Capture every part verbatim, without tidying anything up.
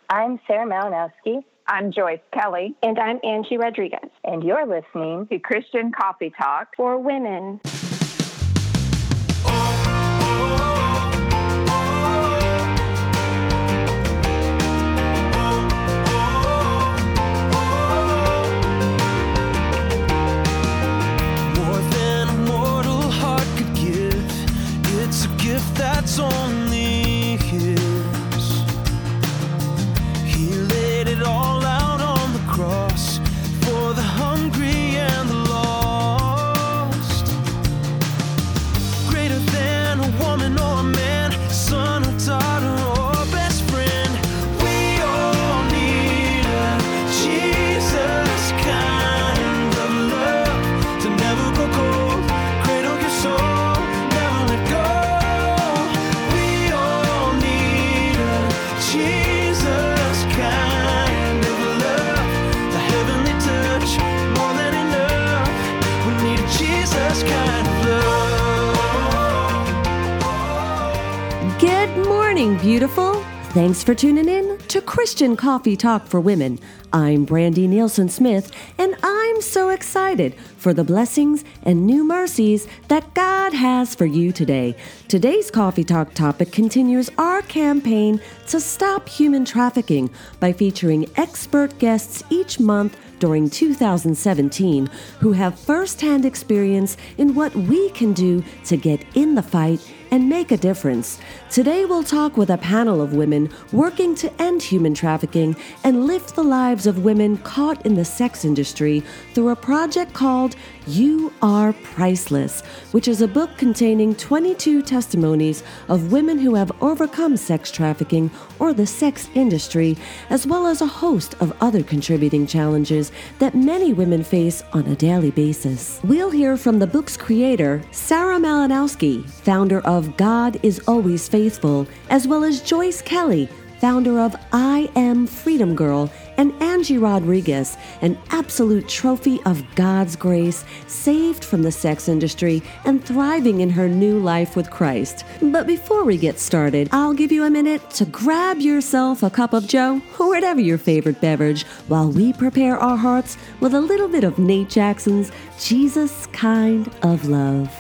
I'm Sarah Malinowski. I'm Joyce Kelly. And I'm Angie Rodriguez. And you're listening to Christian Coffee Talk for Women. That's only His. He laid it all out on the cross for the hungry and the lost. Greater than a woman or a man, son or daughter or best friend, we all need a Jesus kind of love to never go cold, cradle your soul, never let go. Jesus kind of love, the heavenly touch, more than enough. We need a Jesus kind of love. Good morning, beautiful. Thanks for tuning in to Christian Coffee Talk for Women. I'm Brandy Nielsen Smith, and I'm so excited for the blessings and new mercies that God has for you today. Today's Coffee Talk topic continues our campaign to stop human trafficking by featuring expert guests each month during two thousand seventeen who have firsthand experience in what we can do to get in the fight and make a difference. Today we'll talk with a panel of women working to end human trafficking and lift the lives of women caught in the sex industry through a project called You Are Priceless, which is a book containing twenty-two testimonies of women who have overcome sex trafficking or the sex industry, as well as a host of other contributing challenges that many women face on a daily basis. We'll hear from the book's creator, Sarah Malinowski, founder of God is Always Faithful, as well as Joyce Kelly, founder of I Am Freedom Girl, and Angie Rodriguez, an absolute trophy of God's grace, saved from the sex industry and thriving in her new life with Christ. But before we get started, I'll give you a minute to grab yourself a cup of Joe or whatever your favorite beverage while we prepare our hearts with a little bit of Nate Jackson's Jesus Kind of Love.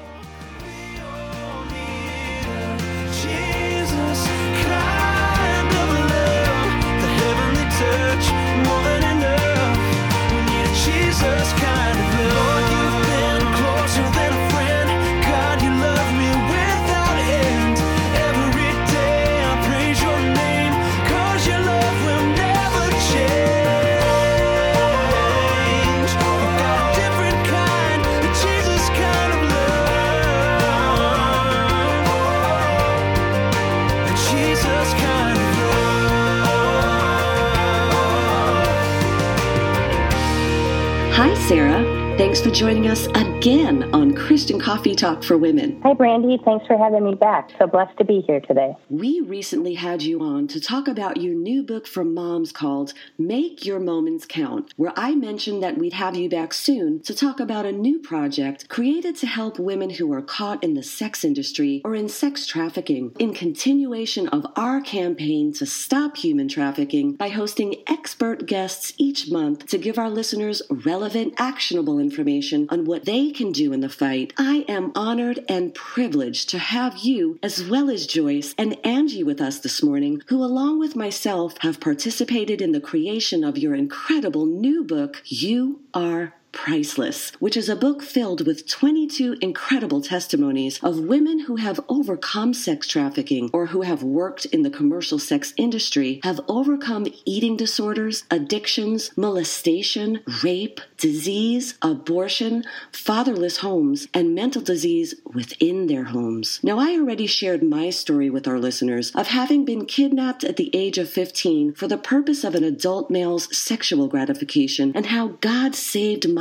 Hi, Sarah. Thanks for joining us again on Christian Coffee Talk for Women. Hi, Brandy. Thanks for having me back. So blessed to be here today. We recently had you on to talk about your new book for moms called Make Your Moments Count, where I mentioned that we'd have you back soon to talk about a new project created to help women who are caught in the sex industry or in sex trafficking, in continuation of our campaign to stop human trafficking by hosting expert guests each month to give our listeners relevant, actionable information on what they can do in the fight. I am honored and privileged to have you, as well as Joyce and Angie, with us this morning, who, along with myself, have participated in the creation of your incredible new book, You Are Priceless, which is a book filled with twenty-two incredible testimonies of women who have overcome sex trafficking or who have worked in the commercial sex industry, have overcome eating disorders, addictions, molestation, rape, disease, abortion, fatherless homes, and mental disease within their homes. Now, I already shared my story with our listeners of having been kidnapped at the age of fifteen for the purpose of an adult male's sexual gratification and how God saved my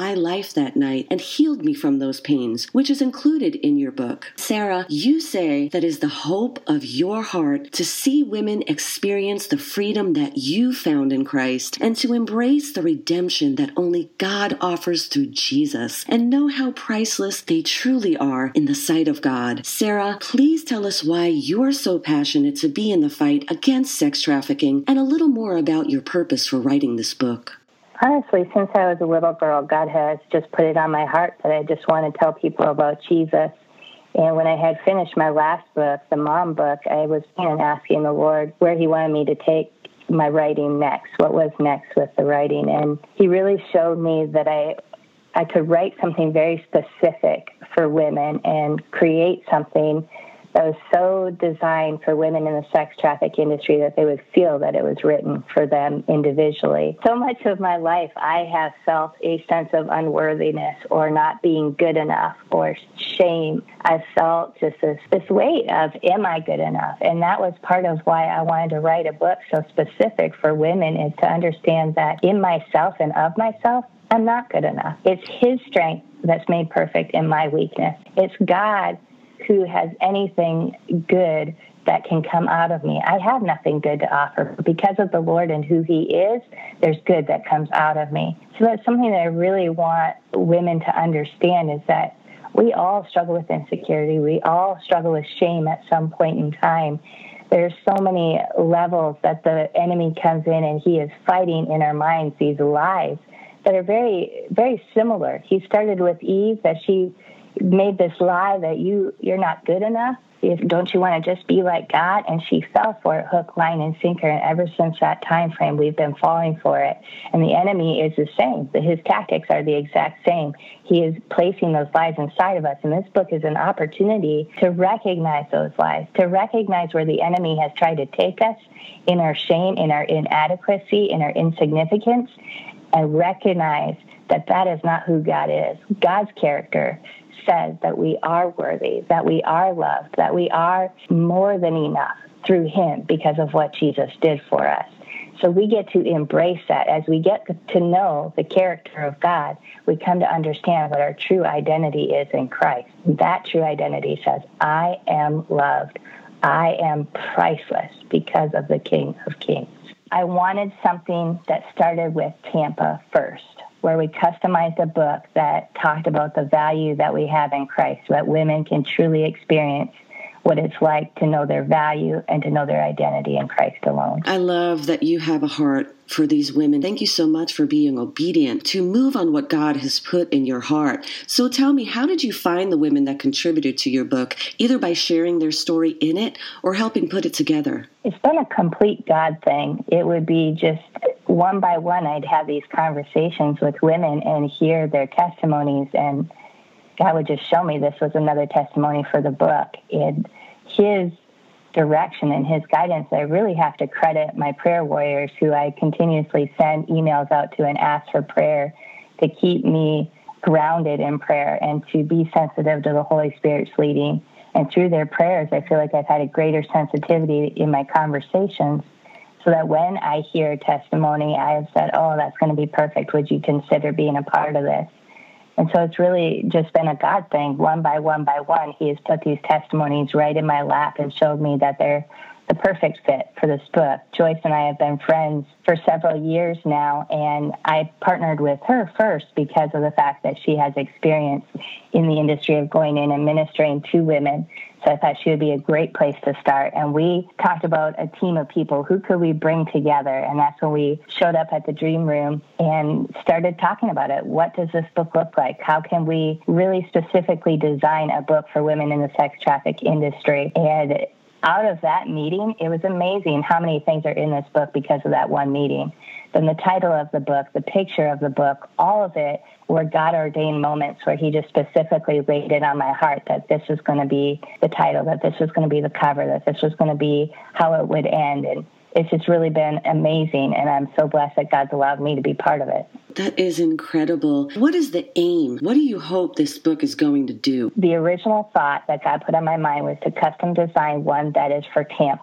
my life that night and healed me from those pains, which is included in your book. Sarah, you say that is the hope of your heart to see women experience the freedom that you found in Christ and to embrace the redemption that only God offers through Jesus and know how priceless they truly are in the sight of God. Sarah, please tell us why you're so passionate to be in the fight against sex trafficking and a little more about your purpose for writing this book. Honestly, since I was a little girl, God has just put it on my heart that I just want to tell people about Jesus. And when I had finished my last book, the mom book, I was you know, asking the Lord where he wanted me to take my writing next, what was next with the writing. And he really showed me that I I could write something very specific for women and create something that was so designed for women in the sex traffic industry that they would feel that it was written for them individually. So much of my life, I have felt a sense of unworthiness or not being good enough or shame. I felt just this, this weight of, am I good enough? And that was part of why I wanted to write a book so specific for women, is to understand that in myself and of myself, I'm not good enough. It's his strength that's made perfect in my weakness. It's God who has anything good that can come out of me. I have nothing good to offer. But because of the Lord and who he is, there's good that comes out of me. So that's something that I really want women to understand, is that we all struggle with insecurity. We all struggle with shame at some point in time. There's so many levels that the enemy comes in and he is fighting in our minds these lies that are very, very similar. He started with Eve, that she made this lie that you, you're not good enough. If, don't you want to just be like God? And she fell for it, hook, line, and sinker. And ever since that time frame, we've been falling for it. And the enemy is the same. His tactics are the exact same. He is placing those lies inside of us. And this book is an opportunity to recognize those lies, to recognize where the enemy has tried to take us in our shame, in our inadequacy, in our insignificance, and recognize that that is not who God is. God's character says that we are worthy, that we are loved, that we are more than enough through him because of what Jesus did for us. So we get to embrace that. As we get to know the character of God, we come to understand what our true identity is in Christ. That true identity says, I am loved. I am priceless because of the King of Kings. I wanted something that started with Tampa first, where we customized a book that talked about the value that we have in Christ, so that women can truly experience what it's like to know their value and to know their identity in Christ alone. I love that you have a heart for these women. Thank you so much for being obedient to move on what God has put in your heart. So tell me, how did you find the women that contributed to your book, either by sharing their story in it or helping put it together? It's been a complete God thing. It would be just one by one, I'd have these conversations with women and hear their testimonies, and God would just show me this was another testimony for the book. In his direction and his guidance, I really have to credit my prayer warriors, who I continuously send emails out to and ask for prayer to keep me grounded in prayer and to be sensitive to the Holy Spirit's leading. And through their prayers, I feel like I've had a greater sensitivity in my conversations, so that when I hear a testimony, I have said, oh, that's going to be perfect. Would you consider being a part of this? And so it's really just been a God thing. One by one by one, he has put these testimonies right in my lap and showed me that they're the perfect fit for this book. Joyce and I have been friends for several years now, and I partnered with her first because of the fact that she has experience in the industry of going in and ministering to women. So I thought she would be a great place to start. And we talked about a team of people. Who could we bring together? And that's when we showed up at the Dream Room and started talking about it. What does this book look like? How can we really specifically design a book for women in the sex traffic industry? And out of that meeting, it was amazing how many things are in this book because of that one meeting. Then the title of the book, the picture of the book, all of it were God-ordained moments where he just specifically laid it on my heart that this was going to be the title, that this was going to be the cover, that this was going to be how it would end. And it's just really been amazing, and I'm so blessed that God's allowed me to be part of it. That is incredible. What is the aim? What do you hope this book is going to do? The original thought that God put on my mind was to custom design one that is for Tampa,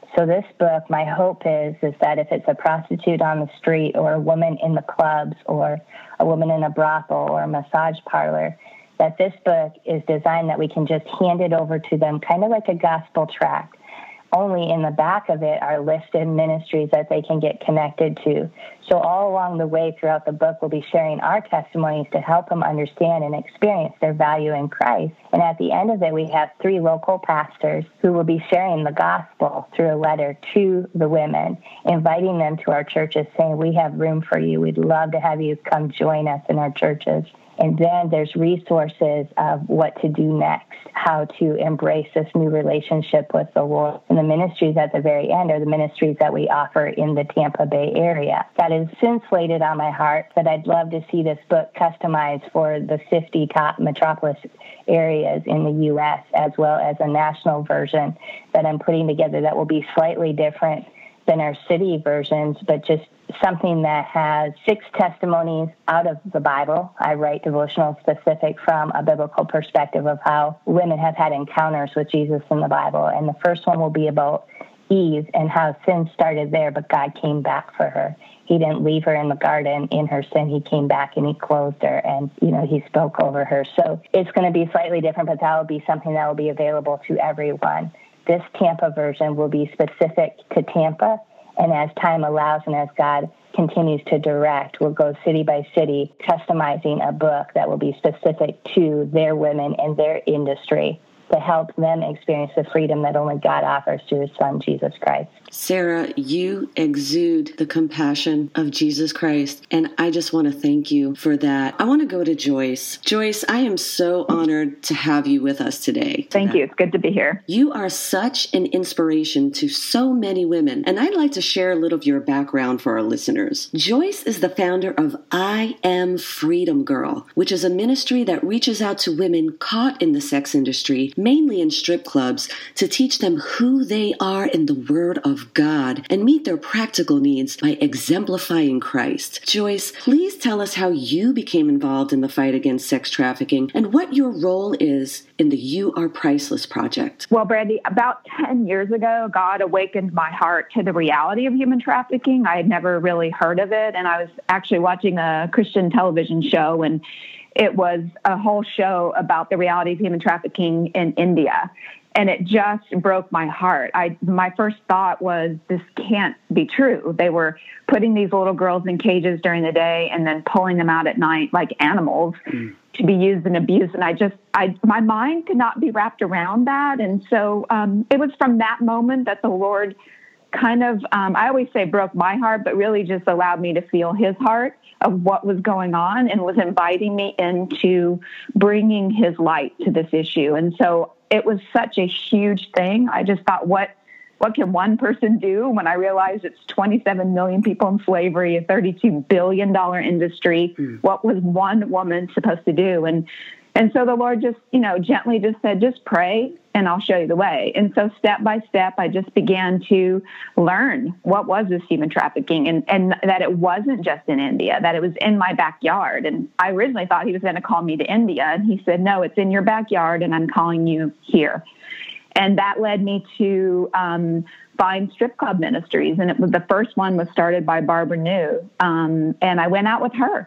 So this book, my hope is, is that if it's a prostitute on the street or a woman in the clubs or a woman in a brothel or a massage parlor, that this book is designed that we can just hand it over to them, kind of like a gospel tract. Only in the back of it are listed ministries that they can get connected to. So all along the way throughout the book, we'll be sharing our testimonies to help them understand and experience their value in Christ. And at the end of it, we have three local pastors who will be sharing the gospel through a letter to the women, inviting them to our churches, saying, we have room for you. We'd love to have you come join us in our churches. And then there's resources of what to do next, how to embrace this new relationship with the Lord. And the ministries at the very end are the ministries that we offer in the Tampa Bay area. God has since laid it on my heart that I'd love to see this book customized for the fifty top metropolis areas in the U S, as well as a national version that I'm putting together that will be slightly different than our city versions, but just something that has six testimonies out of the Bible. I write devotional specific from a biblical perspective of how women have had encounters with Jesus in the Bible. And the first one will be about Eve and how sin started there, but God came back for her. He didn't leave her in the garden in her sin. He came back and he clothed her and, you know, he spoke over her. So it's going to be slightly different, but that will be something that will be available to everyone. This Tampa version will be specific to Tampa. And as time allows and as God continues to direct, we'll go city by city, customizing a book that will be specific to their women and their industry to help them experience the freedom that only God offers through his son, Jesus Christ. Sarah, you exude the compassion of Jesus Christ, and I just want to thank you for that. I want to go to Joyce. Joyce, I am so honored to have you with us today. Thank you. It's good to be here. You are such an inspiration to so many women, and I'd like to share a little of your background for our listeners. Joyce is the founder of I Am Freedom Girl, which is a ministry that reaches out to women caught in the sex industry, mainly in strip clubs, to teach them who they are in the Word of God and meet their practical needs by exemplifying Christ. Joyce, please tell us how you became involved in the fight against sex trafficking and what your role is in the You Are Priceless project. Well, Brandy, about ten years ago, God awakened my heart to the reality of human trafficking. I had never really heard of it, and I was actually watching a Christian television show, and it was a whole show about the reality of human trafficking in India. And it just broke my heart. I, my first thought was, this can't be true. They were putting these little girls in cages during the day and then pulling them out at night like animals mm. to be used and abused. And I just, I, my mind could not be wrapped around that. And so um, it was from that moment that the Lord kind of, um, I always say broke my heart, but really just allowed me to feel his heart of what was going on and was inviting me into bringing his light to this issue. And so it was such a huge thing. I just thought, what what can one person do when I realized it's twenty-seven million people in slavery, a thirty-two billion dollars industry? Mm. What was one woman supposed to do? And and so the Lord just, you know, gently just said, just pray and I'll show you the way. And so step by step, I just began to learn what was this human trafficking and, and that it wasn't just in India, that it was in my backyard. And I originally thought he was going to call me to India. And he said, no, it's in your backyard and I'm calling you here. And that led me to um, find strip club ministries. And it was, the first one was started by Barbara New. Um, and I went out with her.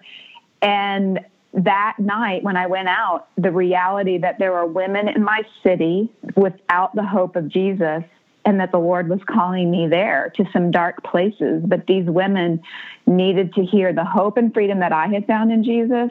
And that night when I went out, the reality that there were women in my city without the hope of Jesus and that the Lord was calling me there to some dark places. But these women needed to hear the hope and freedom that I had found in Jesus.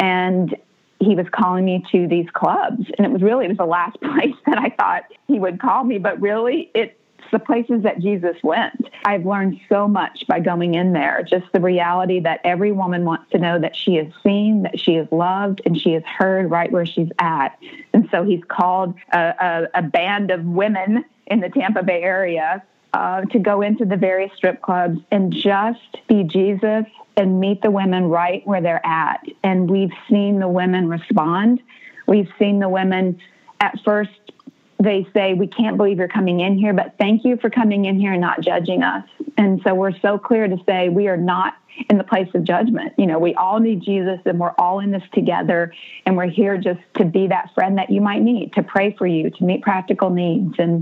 And he was calling me to these clubs. And it was really, it was the last place that I thought he would call me. But really, it's the places that Jesus went. I've learned so much by going in there. Just the reality that every woman wants to know that she is seen, that she is loved, and she is heard right where she's at. And so he's called a, a, a band of women in the Tampa Bay area uh, to go into the various strip clubs and just be Jesus and meet the women right where they're at. And we've seen the women respond. We've seen the women at first, they say, we can't believe you're coming in here, but thank you for coming in here and not judging us. And so we're so clear to say we are not in the place of judgment. You know, we all need Jesus and we're all in this together. And we're here just to be that friend that you might need, to pray for you, to meet practical needs. And,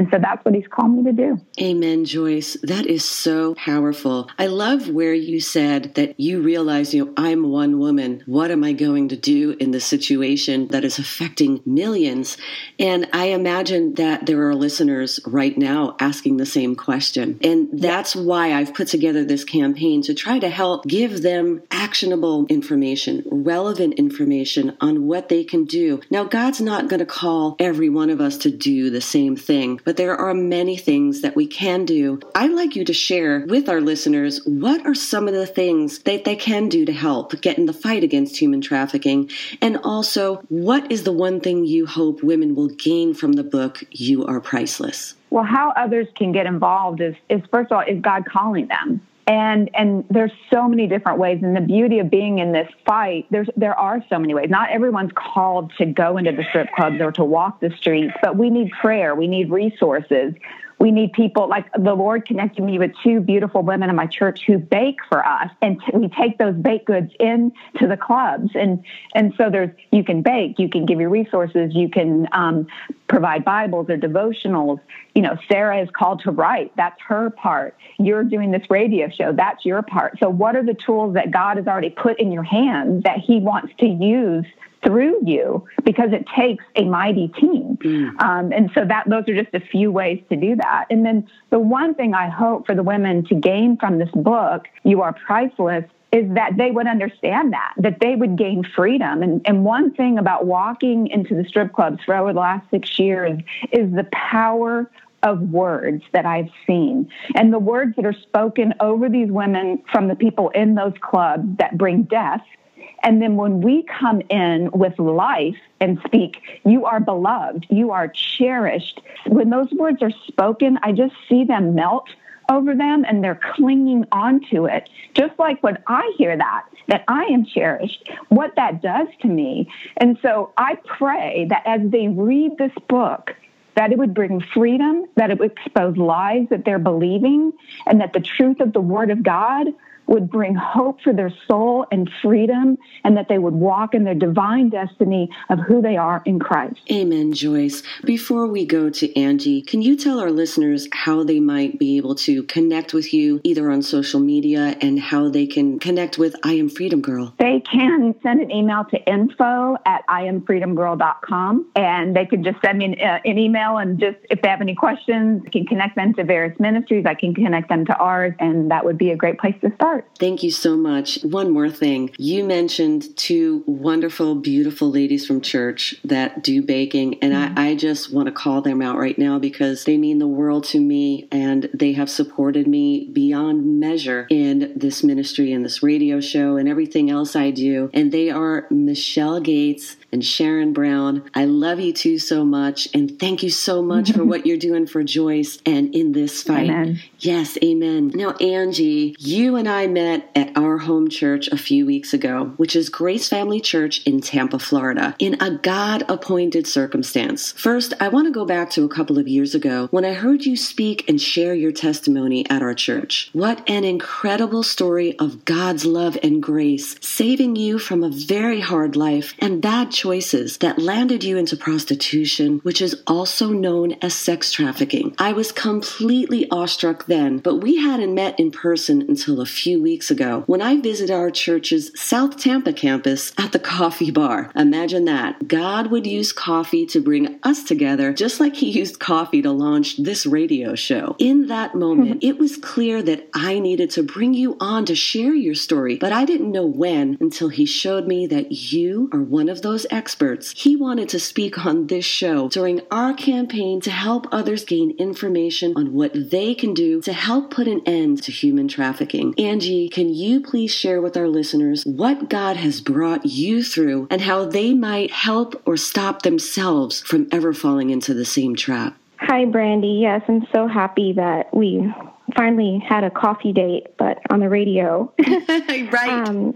And so that's what he's called me to do. Amen, Joyce. That is so powerful. I love where you said that you realize, you know, I'm one woman. What am I going to do in this situation that is affecting millions? And I imagine that there are listeners right now asking the same question. And that's why I've put together this campaign to try to help give them actionable information, relevant information on what they can do. Now, God's not going to call every one of us to do the same thing, but there are many things that we can do. I'd like you to share with our listeners what are some of the things that they can do to help get in the fight against human trafficking, and also what is the one thing you hope women will gain from the book, You Are Priceless? Well, how others can get involved is, is first of all, is God calling them? And and there's so many different ways. And the beauty of being in this fight, there's there are so many ways. Not everyone's called to go into the strip clubs or to walk the streets, but we need prayer. We need resources. We need people, like the Lord connected me with two beautiful women in my church who bake for us. And t- we take those baked goods in to the clubs. And and so there's, you can bake, you can give your resources, you can um, provide Bibles or devotionals. You know, Sarah is called to write. That's her part. You're doing this radio show. That's your part. So what are the tools that God has already put in your hands that he wants to use through you, because it takes a mighty team. Mm. Um, and so that those are just a few ways to do that. And then the one thing I hope for the women to gain from this book, You Are Priceless, is that they would understand that, that they would gain freedom. And, and one thing about walking into the strip clubs for over the last six years is the power of words that I've seen, and the words that are spoken over these women from the people in those clubs that bring death. And then when we come in with life and speak, you are beloved, you are cherished, when those words are spoken, I just see them melt over them and they're clinging onto it. Just like when I hear that, that I am cherished, what that does to me. And so I pray that as they read this book, that it would bring freedom, that it would expose lies that they're believing, and that the truth of the Word of God would bring hope for their soul and freedom, and that they would walk in their divine destiny of who they are in Christ. Amen, Joyce. Before we go to Angie, can you tell our listeners how they might be able to connect with you, either on social media, and how they can connect with I Am Freedom Girl? They can send an email to info at I am freedom girl dot com, and they can just send me an, uh, an email, and just if they have any questions, I can connect them to various ministries. I can connect them to ours, and that would be a great place to start. Thank you so much. One more thing. You mentioned two wonderful, beautiful ladies from church that do baking, and mm-hmm. I, I just want to call them out right now because they mean the world to me, and they have supported me beyond measure in this ministry and this radio show and everything else I do. And they are Michelle Gates and Sharon Brown. I love you two so much, and thank you so much for what you're doing for Joyce and in this fight. Amen. Yes, amen. Now, Angie, you and I met at our home church a few weeks ago, which is Grace Family Church in Tampa, Florida, in a God-appointed circumstance. First, I want to go back to a couple of years ago when I heard you speak and share your testimony at our church. What an incredible story of God's love and grace, saving you from a very hard life and bad choices that landed you into prostitution, which is also known as sex trafficking. I was completely awestruck then, but we hadn't met in person until a few weeks ago when I visited our church's South Tampa campus at the coffee bar. Imagine that. God would use coffee to bring us together, just like he used coffee to launch this radio show. In that moment, it was clear that I needed to bring you on to share your story, but I didn't know when until he showed me that you are one of those experts. He wanted to speak on this show during our campaign to help others gain information on what they can do to help put an end to human trafficking. Angie, can you please share with our listeners what God has brought you through and how they might help or stop themselves from ever falling into the same trap? Hi, Brandy. Yes, I'm so happy that we finally had a coffee date, but on the radio. Right. Um,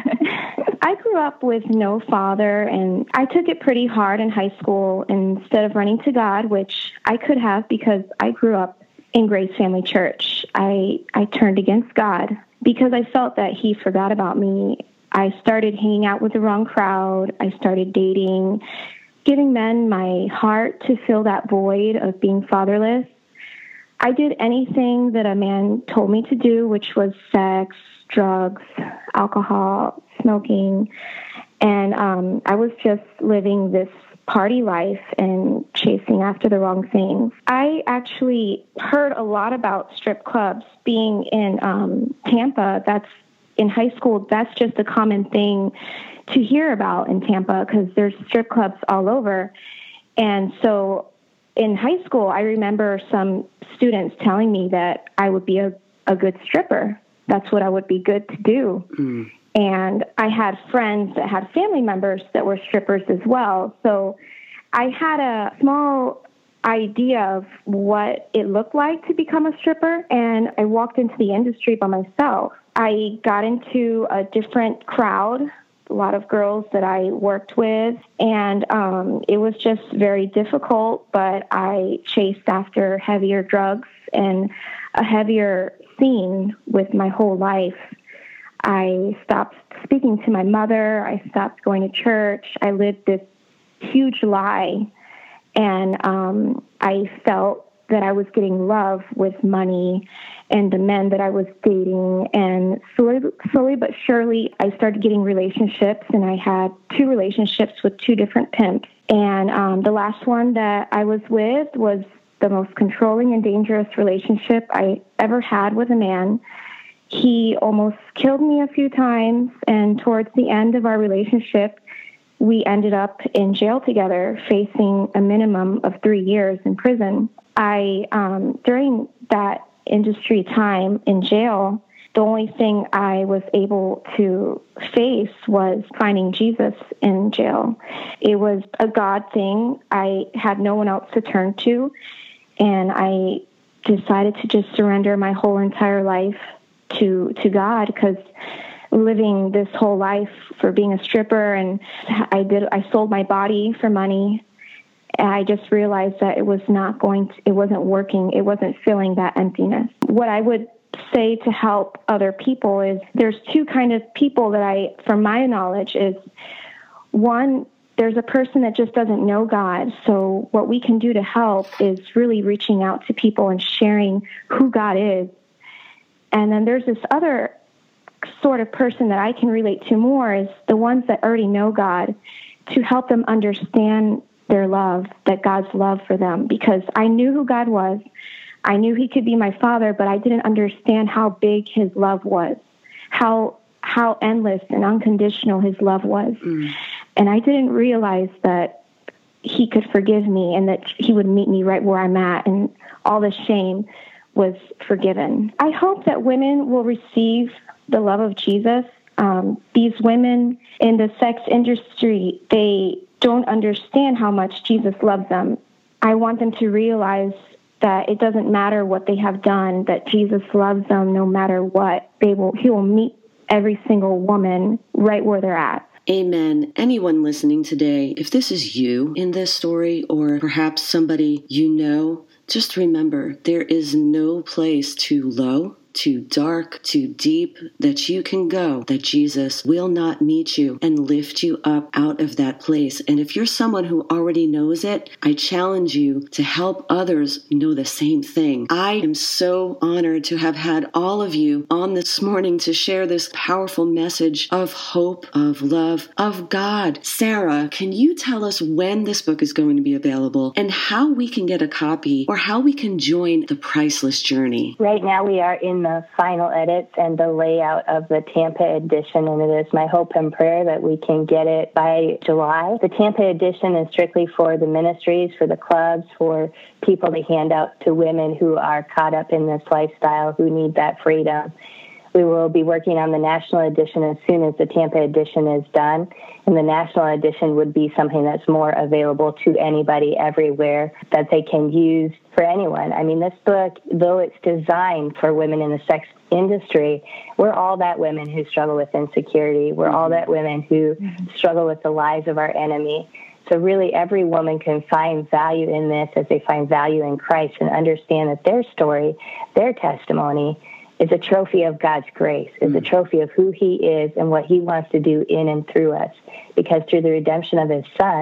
I grew up with no father, and I took it pretty hard in high school. Instead of running to God, which I could have because I grew up in Grace Family Church, I, I turned against God because I felt that he forgot about me. I started hanging out with the wrong crowd. I started dating giving men my heart to fill that void of being fatherless. I did anything that a man told me to do, which was sex, drugs, alcohol, smoking. And um, I was just living this party life and chasing after the wrong things. I actually heard a lot about strip clubs being in um, Tampa. That's in high school. That's just a common thing to hear about in Tampa because there's strip clubs all over. And so in high school, I remember some students telling me that I would be a, a good stripper. That's what I would be good to do. Mm. And I had friends that had family members that were strippers as well. So I had a small idea of what it looked like to become a stripper. And I walked into the industry by myself. I got into a different crowd, a lot of girls that I worked with. And um, it was just very difficult, but I chased after heavier drugs and a heavier scene with my whole life. I stopped speaking to my mother. I stopped going to church. I lived this huge lie. And um, I felt that I was getting love with money and the men that I was dating. And slowly, slowly but surely, I started getting relationships. And I had two relationships with two different pimps. And um, the last one that I was with was the most controlling and dangerous relationship I ever had with a man. He almost killed me a few times, and towards the end of our relationship, we ended up in jail together, facing a minimum of three years in prison. I, um, during that industry time in jail, the only thing I was able to face was finding Jesus in jail. It was a God thing. I had no one else to turn to, and I decided to just surrender my whole entire life to to God, because living this whole life for being a stripper, and I did I sold my body for money, and I just realized that it was not going to, it wasn't working, it wasn't filling that emptiness. What I would say to help other people is there's two kind of people that I, from my knowledge, is one, there's a person that just doesn't know God. So what we can do to help is really reaching out to people and sharing who God is. And then there's this other sort of person that I can relate to more, is the ones that already know God, to help them understand their love, that God's love for them. Because I knew who God was. I knew he could be my father, but I didn't understand how big his love was, how how endless and unconditional his love was. Mm. And I didn't realize that he could forgive me and that he would meet me right where I'm at, and all the shame was forgiven. I hope that women will receive the love of Jesus. Um, these women in the sex industry, they don't understand how much Jesus loves them. I want them to realize that it doesn't matter what they have done, that Jesus loves them no matter what. They will, he will meet every single woman right where they're at. Amen. Anyone listening today, if this is you in this story, or perhaps somebody you know, just remember, there is no place too low, too dark, too deep that you can go, that Jesus will not meet you and lift you up out of that place. And if you're someone who already knows it, I challenge you to help others know the same thing. I am so honored to have had all of you on this morning to share this powerful message of hope, of love, of God. Sarah, can you tell us when this book is going to be available and how we can get a copy, or how we can join the Priceless Journey? Right now we are in the final edits and the layout of the Tampa edition, and it is my hope and prayer that we can get it by July. The Tampa edition is strictly for the ministries, for the clubs, for people to hand out to women who are caught up in this lifestyle, who need that freedom. We will be working on the national edition as soon as the Tampa edition is done, and the national edition would be something that's more available to anybody everywhere, that they can use for anyone. I mean, this book, though it's designed for women in the sex industry, we're all that women who struggle with insecurity. We're all that women who struggle with the lies of our enemy. So really every woman can find value in this as they find value in Christ, and understand that their story, their testimony, is a trophy of God's grace, is a trophy of who he is and what he wants to do in and through us. Because through the redemption of his son,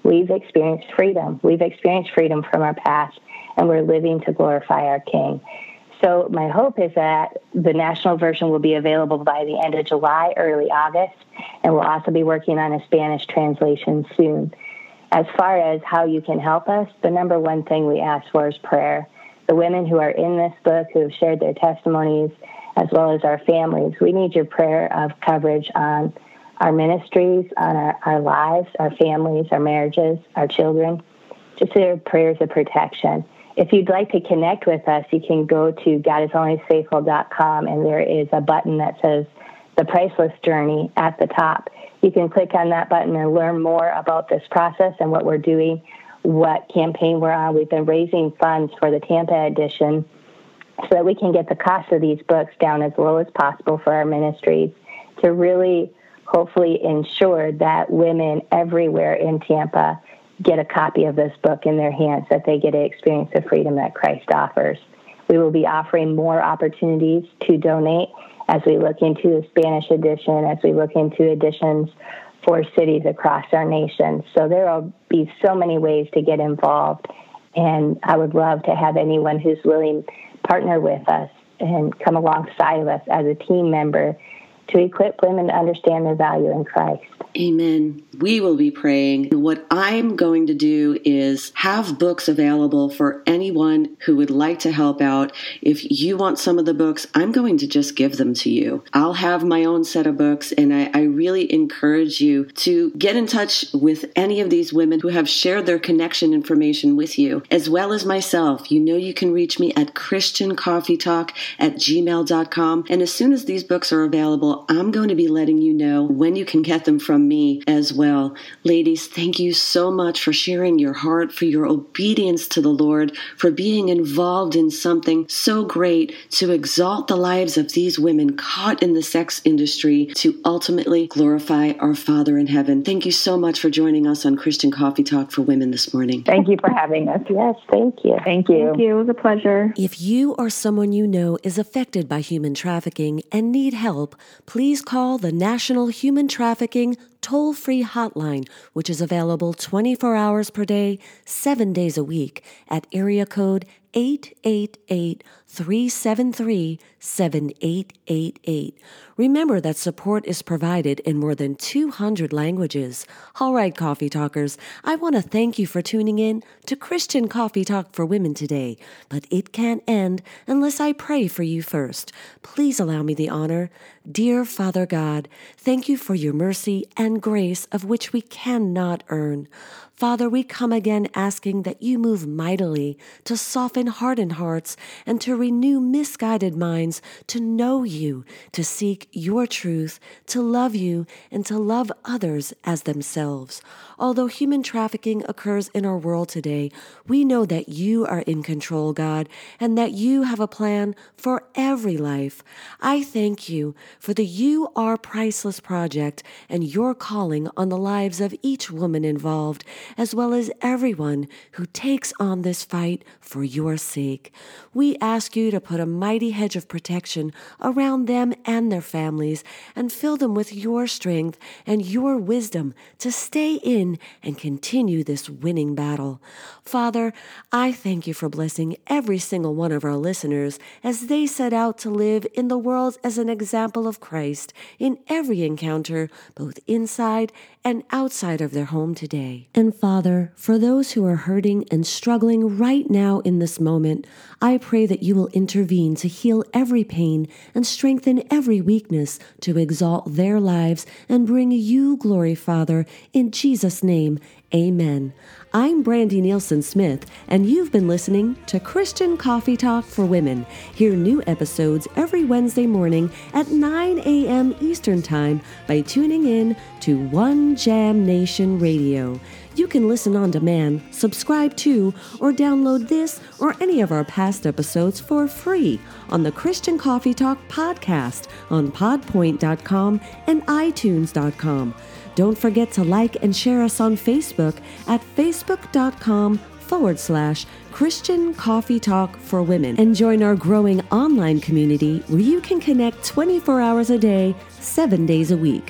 we've experienced freedom. We've experienced freedom from our past, and we're living to glorify our King. So my hope is that the national version will be available by the end of July, early August, and we'll also be working on a Spanish translation soon. As far as how you can help us, the number one thing we ask for is prayer. The women who are in this book, who have shared their testimonies, as well as our families, we need your prayer of coverage on our ministries, on our, our lives, our families, our marriages, our children, just your prayers of protection. If you'd like to connect with us, you can go to God is only faithful dot com, and there is a button that says The Priceless Journey at the top. You can click on that button and learn more about this process and what we're doing, what campaign we're on. We've been raising funds for the Tampa edition so that we can get the cost of these books down as low as possible for our ministries to really hopefully ensure that women everywhere in Tampa get a copy of this book in their hands, that they get to experience the freedom that Christ offers. We will be offering more opportunities to donate as we look into the Spanish edition, as we look into editions for cities across our nation. So there will be so many ways to get involved, and I would love to have anyone who's willing to partner with us and come alongside of us as a team member to equip women to understand their value in Christ. Amen. We will be praying. What I'm going to do is have books available for anyone who would like to help out. If you want some of the books, I'm going to just give them to you. I'll have my own set of books, and I, I really encourage you to get in touch with any of these women who have shared their connection information with you, as well as myself. You know you can reach me at christian coffee talk at gmail dot com, and as soon as these books are available, I'm going to be letting you know when you can get them from me as well. Ladies, thank you so much for sharing your heart, for your obedience to the Lord, for being involved in something so great to exalt the lives of these women caught in the sex industry to ultimately glorify our Father in heaven. Thank you so much for joining us on Christian Coffee Talk for Women this morning. Thank you for having us. Yes, thank you. Thank you. Thank you. It was a pleasure. If you or someone you know is affected by human trafficking and need help, please call the National Human Trafficking toll-free hotline, which is available twenty-four hours per day, seven days a week at area code eight eight eight, three seven three, seven eight eight eight. Remember that support is provided in more than two hundred languages. All right, Coffee Talkers, I want to thank you for tuning in to Christian Coffee Talk for Women today, but it can't end unless I pray for you first. Please allow me the honor. Dear Father God, thank you for your mercy and grace of which we cannot earn. Father, we come again asking that you move mightily to soften hardened hearts and to renew misguided minds to know you, to seek your truth, to love you, and to love others as themselves. Although human trafficking occurs in our world today, we know that you are in control, God, and that you have a plan for every life. I thank you for the You Are Priceless project and your calling on the lives of each woman involved, as well as everyone who takes on this fight for your sake. We ask you to put a mighty hedge of protection around them and their families and fill them with your strength and your wisdom to stay in and continue this winning battle. Father, I thank you for blessing every single one of our listeners as they set out to live in the world as an example of Christ in every encounter, both inside and outside of their home today. And Father, for those who are hurting and struggling right now in this moment, I pray that you will intervene to heal every pain and strengthen every weakness to exalt their lives and bring you glory, Father, in Jesus' name. Amen. I'm Brandy Nielsen Smith, and you've been listening to Christian Coffee Talk for Women. Hear new episodes every Wednesday morning at nine a.m. Eastern Time by tuning in to One Jam Nation Radio. You can listen on demand, subscribe to, or download this or any of our past episodes for free on the Christian Coffee Talk podcast on podpoint dot com and itunes dot com. Don't forget to like and share us on Facebook at facebook.com forward slash Christian Coffee Talk for Women, and join our growing online community where you can connect twenty-four hours a day, seven days a week.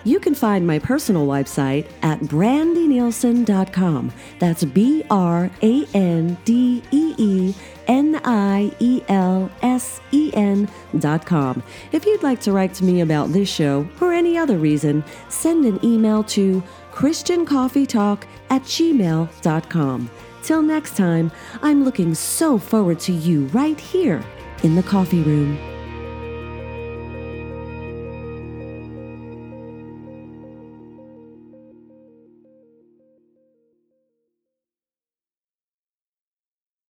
You can find my personal website at brandy nielsen dot com. That's B R A N D E E N I E L S E N dot com. If you'd like to write to me about this show or any other reason, send an email to christian coffee talk at gmail dot com. Till next time, I'm looking so forward to you right here in the coffee room.